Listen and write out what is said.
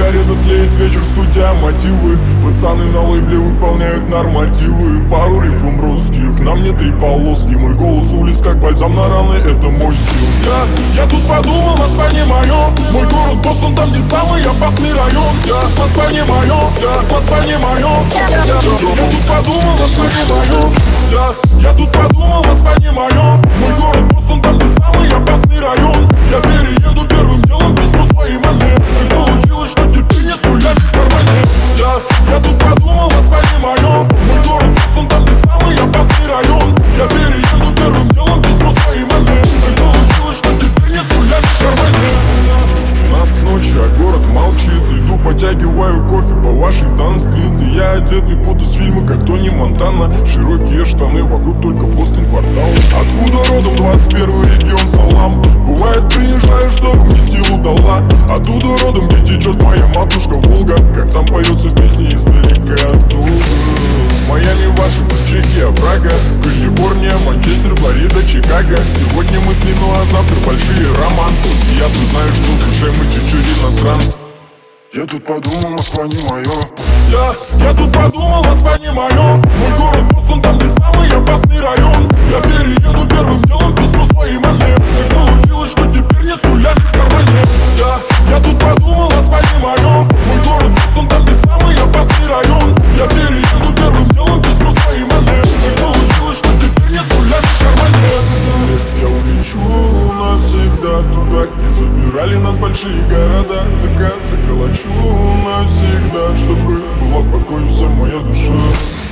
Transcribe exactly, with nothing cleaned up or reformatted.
Сигарета тлеет, вечер, студия, мотивы. Пацаны на лейбле выполняют нормативы. Пару рифм русских, на мне три полоски. Мой голос улиц, как бальзам на раны, это мой стил. Я, я тут подумал, Москва не мое. Мой город Бостон, там не самый опасный район. Я, Москва не мое, я, Москва не мое. Я, я, я, я тут подумал, Москва не мое. Я, я тут подумал, Москва не мое. Мой город Бостон, там не самый опасный район. Я перееду первым делом, письмо своей маме. Так получилось, что теперь не с нулями в кармане. Я, я тут подумал, Москва не мое. Мой город Бостон, там не самый опасный район. Я перееду первым делом, письмо своей маме. Так получилось, что теперь не с нулями в кармане. двенадцать ночи, а город молчит. Иду, потягиваю кофе по Вашингтон-стрит. И я одетый будто с фильма, как Тони Монтана. Широкие штаны, вокруг только Бостон квартал. Откуда родом двадцать первый регион, салам. Бывает, приезжаю, чтобы мне силу дала. Оттуда родом, где течет моя матушка Волга. Как там поется в песне издалека оттуда. Майами, Вашингтон, Чехия, Прага, Калифорния, Манчестер, Флорида, Чикаго. Сегодня мысли, ну а завтра большие романсы. И я тут знаю, что в душе мы чуть-чуть иностранцы. Я тут подумал, Москва не мое. Я, я тут подумал, Москва не мое. Мой город Бостон, там не самый опасный район. Я перееду первым делом, письмо своей маме. Так получилось, что теперь не с нулями в кармане. Я, я тут подумал, Москва не мое. Мой город Бостон, там не самый опасный район. Я перееду первым делом, письмо своей маме. Так получилось, что теперь не с нулями в кармане. Я улечу навсегда туда, где забирали нас большие города. Закат заколочу навсегда, чтобы была в покое вся моя душа.